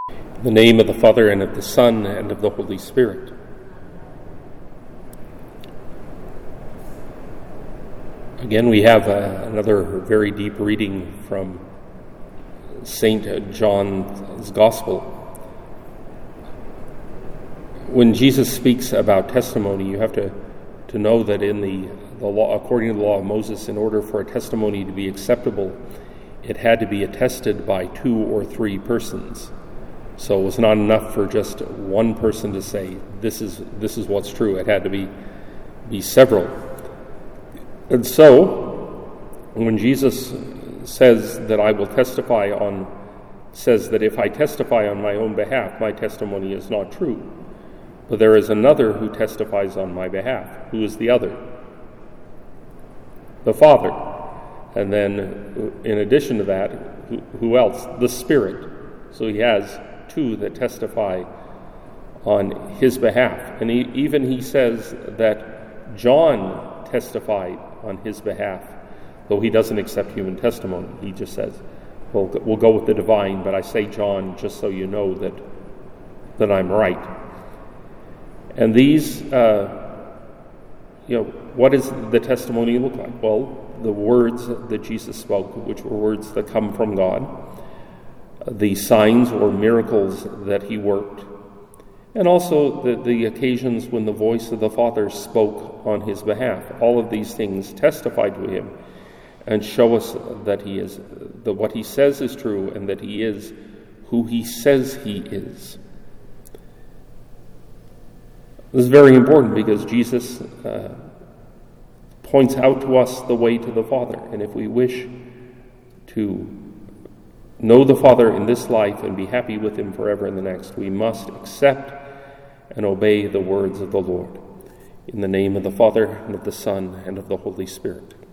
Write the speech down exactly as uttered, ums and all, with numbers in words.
In the name of the Father, and of the Son, and of the Holy Spirit. Again, we have uh, another very deep reading from Saint John's Gospel. When Jesus speaks about testimony, you have to, to know that in the, the law, according to the law of Moses, in order for a testimony to be acceptable, it had to be attested by two or three persons. So it was not enough for just one person to say, this is this is what's true. It had to be, be several. And so, when Jesus says that I will testify on, says that if I testify on my own behalf, my testimony is not true. But there is another who testifies on my behalf. Who is the other? The Father. And then, in addition to that, who, who else? The Spirit. So he has two that testify on his behalf. And he, even he says that John testified on his behalf, though he doesn't accept human testimony. He just says, well, we'll go with the divine, but I say John just so you know that that I'm right. And these, uh, you know, what does the testimony look like? Well, the words that Jesus spoke, which were words that come from God, the signs or miracles that he worked, and also the, the occasions when the voice of the Father spoke on his behalf. All of these things testify to him and show us that he is, that what he says is true, and that he is who he says he is. This is very important because Jesus uh, points out to us the way to the Father, and if we wish to know the Father in this life and be happy with him forever in the next, we must accept and obey the words of the Lord. In the name of the Father, and of the Son, and of the Holy Spirit.